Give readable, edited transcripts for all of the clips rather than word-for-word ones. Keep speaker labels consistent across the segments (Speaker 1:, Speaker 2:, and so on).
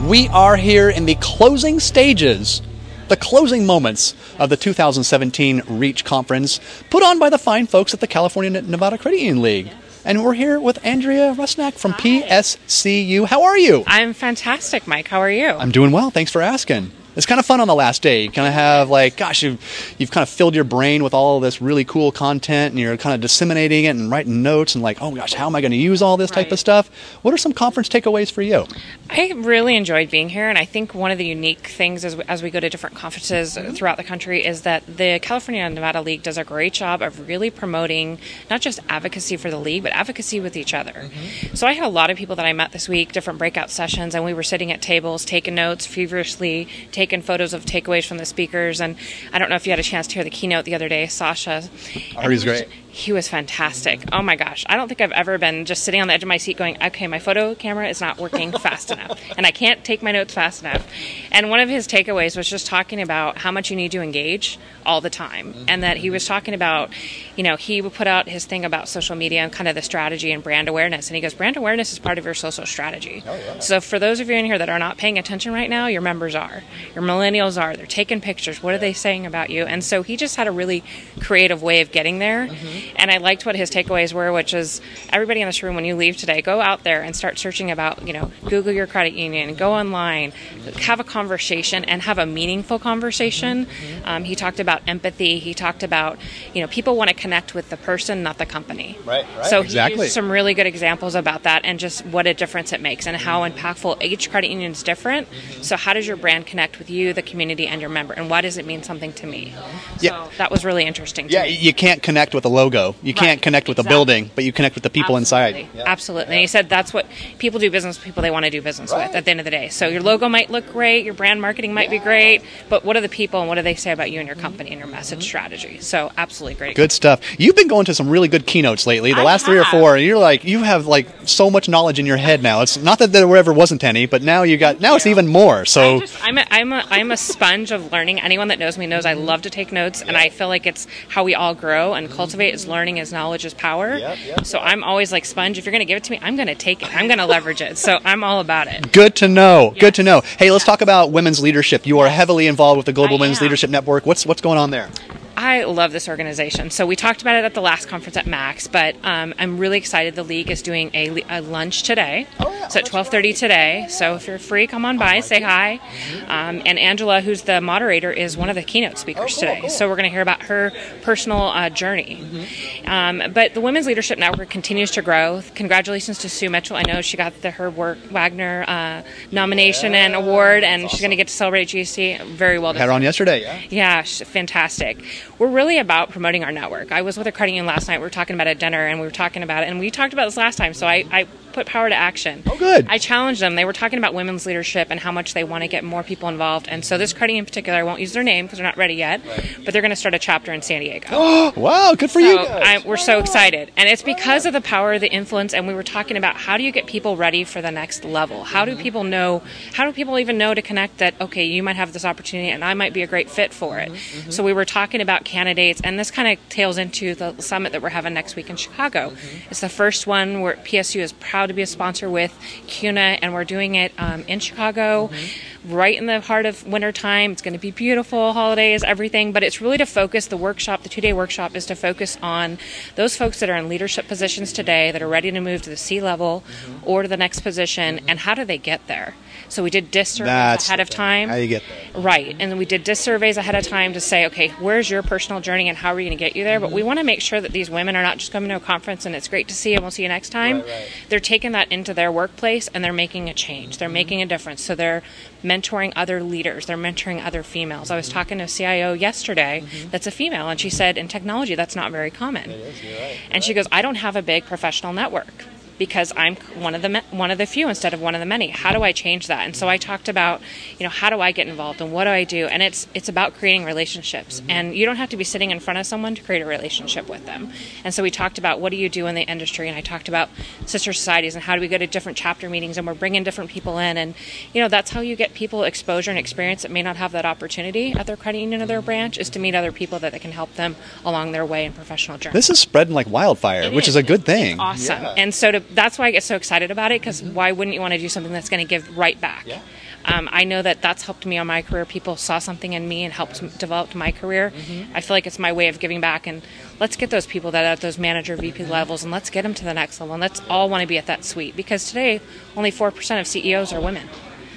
Speaker 1: We are here in the closing stages, the closing moments of the 2017 REACH Conference put on by the fine folks at the California Nevada Credit Union League. And we're here with Andrea Rusnak from PSCU. How are you?
Speaker 2: I'm fantastic, Mike. How are you?
Speaker 1: I'm doing well. Thanks for asking. It's kind of fun on the last day. You kind of have you've kind of filled your brain with all of this really cool content, and you're kind of disseminating it and writing notes and oh gosh, how am I going to use all this type of stuff? What are some conference takeaways for you?
Speaker 2: I really enjoyed being here, and I think one of the unique things as we go to different conferences throughout the country is that the California Nevada League does a great job of really promoting not just advocacy for the league, but advocacy with each other. So I had a lot of people that I met this week, different breakout sessions, and we were sitting at tables, taking notes, feverishly taking photos of takeaways from the speakers. And I don't know if you had a chance to hear the keynote the other day, Sasha.
Speaker 1: I heard he was great.
Speaker 2: He was fantastic. Oh my gosh. I don't think I've ever been just sitting on the edge of my seat going, okay, my photo camera is not working fast enough, and I can't take my notes fast enough. And one of his takeaways was just talking about how much you need to engage all the time. And that he was talking about, he would put out his thing about social media and kind of the strategy and brand awareness. And he goes, brand awareness is part of your social strategy. Oh, yeah. So for those of you in here that are not paying attention right now, your members are. Your millennials are. They're taking pictures. What are they saying about you? And so he just had a really creative way of getting there. And I liked what his takeaways were, which is everybody in this room, when you leave today, go out there and start searching about, Google your credit union, go online, have a conversation and have a meaningful conversation. He talked about empathy. He talked about, people want to connect with the person, not the company.
Speaker 1: Right.
Speaker 2: So
Speaker 1: exactly.
Speaker 2: He used some really good examples about that and just what a difference it makes and how impactful each credit union is different. So how does your brand connect with you, the community, and your member? And why does it mean something to me? So that was really interesting to me.
Speaker 1: You can't connect with a logo. You can't connect with a building, but you connect with the people inside.
Speaker 2: Absolutely. And he said that's what people do business with, people they want to do business with at the end of the day. So your logo might look great, your brand marketing might be great, but what are the people and what do they say about you and your company and your message strategy? So absolutely great.
Speaker 1: Good stuff. You've been going to some really good keynotes lately. The last 3 or 4, you have so much knowledge in your head now. It's not that there ever wasn't any, but now it's even more. So
Speaker 2: I'm a sponge of learning. Anyone that knows me knows I love to take notes, and I feel like it's how we all grow and cultivate is learning as knowledge is power. So I'm always like sponge. If you're going to give it to me, I'm going to take it. I'm going to leverage it. So I'm all about it.
Speaker 1: Good to know. Yes. Good to know. Hey, let's talk about women's leadership. You are heavily involved with the Global Women's Leadership Network. What's going on there?
Speaker 2: I love this organization. So we talked about it at the last conference at Max, but I'm really excited. The league is doing a lunch today. So at 12:30 today. So if you're free, come on by, say hi. And Angela, who's the moderator, is one of the keynote speakers today. Cool. So we're going to hear about her personal journey. But the Women's Leadership Network continues to grow. Congratulations to Sue Mitchell. I know she got the Herb Wagner nomination and award, and she's going to get to celebrate GC. Very well done.
Speaker 1: Had her on yesterday.
Speaker 2: Yeah, fantastic. We're really about promoting our network. I was with a credit union last night. We were talking about it at dinner, and we were talking about it. And we talked about this last time, so I put power to action.
Speaker 1: Oh, good.
Speaker 2: I challenged them. They were talking about women's leadership and how much they want to get more people involved. And so this credit union in particular, I won't use their name because they're not ready yet, but they're going to start a chapter in San Diego.
Speaker 1: Wow, good for you guys.
Speaker 2: We're so excited. And it's because of the power, the influence, and we were talking about how do you get people ready for the next level? How do people even know to connect that, okay, you might have this opportunity and I might be a great fit for it. So we were talking about candidates, and this kind of tails into the summit that we're having next week in Chicago. It's the first one where PSU is proud to be a sponsor with CUNA, and we're doing it in Chicago, right in the heart of wintertime. It's going to be beautiful, holidays, everything, but it's really to focus the 2-day workshop is to focus on those folks that are in leadership positions today that are ready to move to the C-level or to the next position, and how do they get there? So we did DISC surveys ahead of time.
Speaker 1: How do you get there?
Speaker 2: Right. And then we did DISC surveys ahead of time to say, okay, where's your personal journey and how are we going to get you there? But we want to make sure that these women are not just coming to a conference and it's great to see and we'll see you next time. Right. They're taking that into their workplace and they're making a change. They're making a difference. So they're mentoring other leaders. They're mentoring other females. I was talking to a CIO yesterday that's a female, and she said in technology that's not very common. It is, you're right. And she goes, I don't have a big professional network. because I'm one of the few instead of one of the many. How do I change that? And so I talked about, how do I get involved and what do I do? And it's about creating relationships. And you don't have to be sitting in front of someone to create a relationship with them. And so we talked about what do you do in the industry, and I talked about sister societies and how do we go to different chapter meetings, and we're bringing different people in. And, that's how you get people exposure and experience that may not have that opportunity at their credit union or their branch, is to meet other people that can help them along their way in professional journey.
Speaker 1: This is spreading like wildfire, which is a good thing.
Speaker 2: It's awesome.
Speaker 1: Yeah.
Speaker 2: And so that's why I get so excited about it, because why wouldn't you want to do something that's going to give right back?
Speaker 1: Yeah.
Speaker 2: I know that that's helped me on my career. People saw something in me and helped develop my career. I feel like it's my way of giving back, and let's get those people that are at those manager VP levels, and let's get them to the next level, and let's all want to be at that suite, because today only 4% of CEOs are women.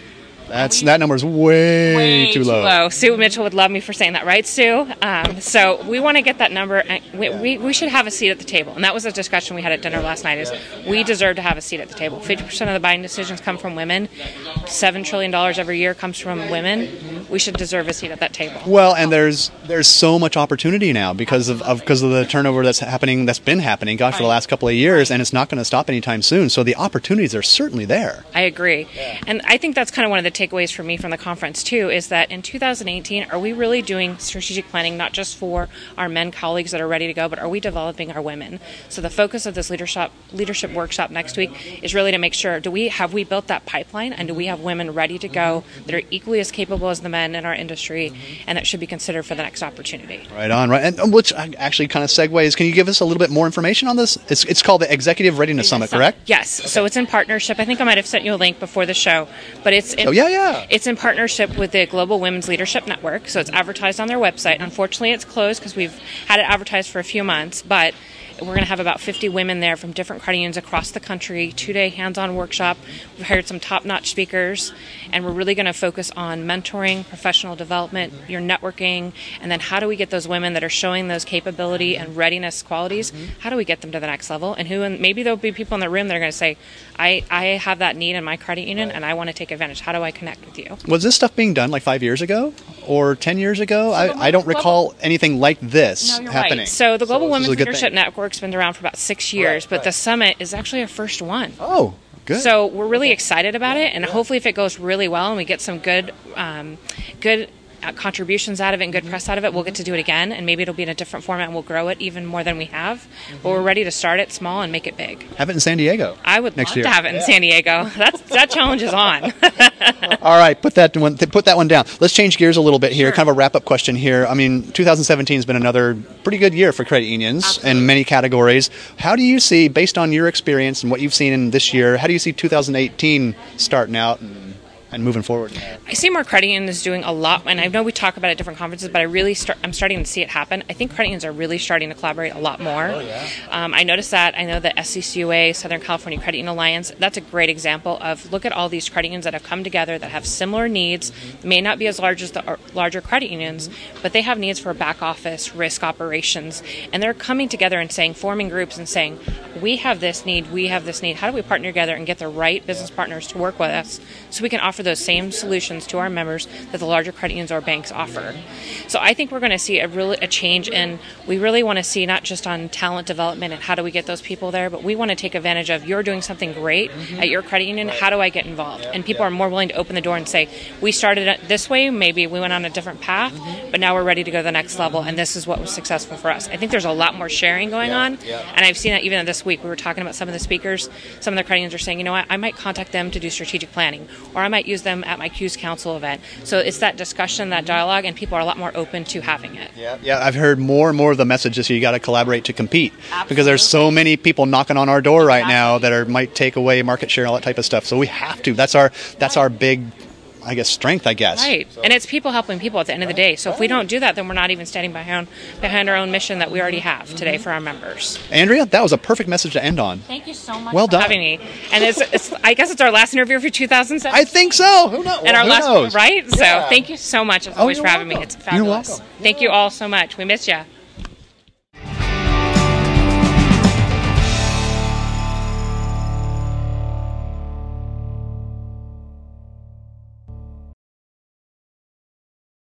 Speaker 1: That number is way too low.
Speaker 2: Sue Mitchell would love me for saying that, right, Sue? So we want to get that number. And we should have a seat at the table, and that was a discussion we had at dinner last night. Is we deserve to have a seat at the table. 50% of the buying decisions come from women. $7 trillion every year comes from women. We should deserve a seat at that table.
Speaker 1: Well, and there's so much opportunity now because of the turnover that's been happening, for the last couple of years, and it's not going to stop anytime soon. So the opportunities are certainly there.
Speaker 2: I agree, and I think that's kind of one of the takeaways for me from the conference too, is that in 2018, are we really doing strategic planning not just for our men colleagues that are ready to go, but are we developing our women? So the focus of this leadership workshop next week is really to make sure, have we built that pipeline, and do we have women ready to go that are equally as capable as the men in our industry, and that should be considered for the next opportunity.
Speaker 1: Right on, right. And which actually kind of segues, can you give us a little bit more information on this? It's called the Executive Readiness Summit, correct?
Speaker 2: Yes. So it's in partnership. I think I might have sent you a link before the show, but it's It's in partnership with the Global Women's Leadership Network, so it's advertised on their website. Unfortunately, it's closed because we've had it advertised for a few months, but we're going to have about 50 women there from different credit unions across the country, 2-day hands-on workshop. We've hired some top-notch speakers, and we're really going to focus on mentoring, professional development, your networking, and then how do we get those women that are showing those capability and readiness qualities, how do we get them to the next level? And maybe there'll be people in the room that are going to say, I have that need in my credit union, and I want to take advantage. How do I connect with you?
Speaker 1: Was this stuff being done like 5 years ago or 10 years ago? I don't recall anything like this happening.
Speaker 2: Right. So the Global Women's Leadership Network's been around for about 6 years, but the summit is actually our first one.
Speaker 1: Oh, good.
Speaker 2: So we're really excited about it, and hopefully if it goes really well and we get some good contributions out of it and good press out of it, we'll get to do it again, and maybe it'll be in a different format and we'll grow it even more than we have. But we're ready to start it small and make it big.
Speaker 1: Have it in San Diego.
Speaker 2: I would love to have it in San Diego. That challenge is on.
Speaker 1: All right, put that one down. Let's change gears a little bit here. Sure. Kind of a wrap-up question here. I mean, 2017 has been another pretty good year for credit unions in many categories. How do you see, based on your experience and what you've seen in this year, how do you see 2018 starting out and moving forward?
Speaker 2: I see more credit unions doing a lot, and I know we talk about it at different conferences, but I'm starting to see it happen. I think credit unions are really starting to collaborate a lot more. Oh, yeah. I noticed that. I know the SCCUA, Southern California Credit Union Alliance, that's a great example of, look at all these credit unions that have come together that have similar needs, may not be as large as the larger credit unions, but they have needs for back office, risk operations, and they're coming together and forming groups and saying, we have this need, how do we partner together and get the right business partners to work with us so we can offer those same solutions to our members that the larger credit unions or banks offer. So I think we're going to see a change in, we really want to see not just on talent development and how do we get those people there, but we want to take advantage of, you're doing something great at your credit union, how do I get involved? And people are more willing to open the door and say, we started it this way, maybe we went on a different path, but now we're ready to go to the next level, and this is what was successful for us. I think there's a lot more sharing going on, and I've seen that even this week. We were talking about some of the speakers, some of the credit unions are saying, you know what, I might contact them to do strategic planning, or I might use them at my Q's Council event. So it's that discussion, that dialogue, and people are a lot more open to having it.
Speaker 1: Yeah, I've heard more and more of the message this year, you got to collaborate to compete. Absolutely. Because there's so many people knocking on our door right now that might take away market share and all that type of stuff. So we have to. That's our big, I guess, strength, I guess.
Speaker 2: Right. So. And it's people helping people at the end of the day. So if we don't do that, then we're not even standing behind our own mission that we already have today for our members.
Speaker 1: Andrea, that was a perfect message to end on.
Speaker 2: Thank you so much
Speaker 1: for
Speaker 2: having me. And I guess it's our last interview for 2017.
Speaker 1: I think so. Who knows?
Speaker 2: And
Speaker 1: who knows?
Speaker 2: Right? Yeah. So thank you so much as always for having me. It's fabulous.
Speaker 1: You're welcome.
Speaker 2: Thank you all so much. We miss you.